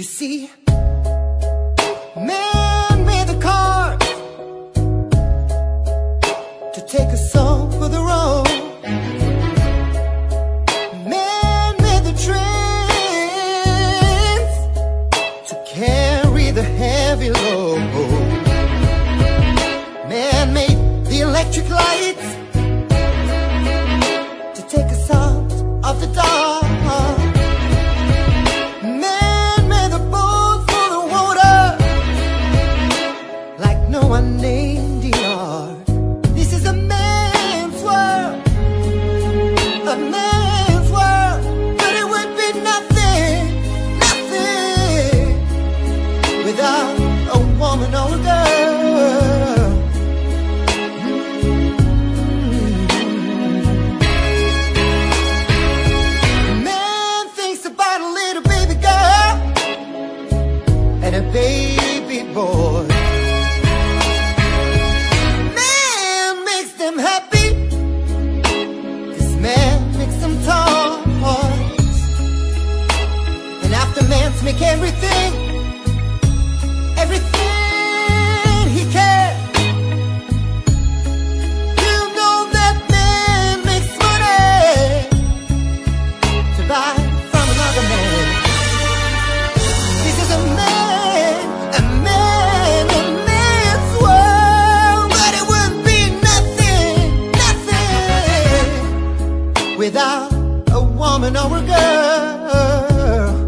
see, man made the car to take us all for the road. Man made the trains to carry the heavy load. Man made the electric lights to take us out of the dark. Named the art. This is a man's world, a man's world, but it would be nothing, nothing without a woman or a girl. Man thinks about a little baby girl and a baby boy. Happy, 'cause man makes them toys, and after man's make everything, everything he can. You know that man makes money to buy from another man. This is a man, a man, a man's world, but it wouldn't be without a woman or a girl.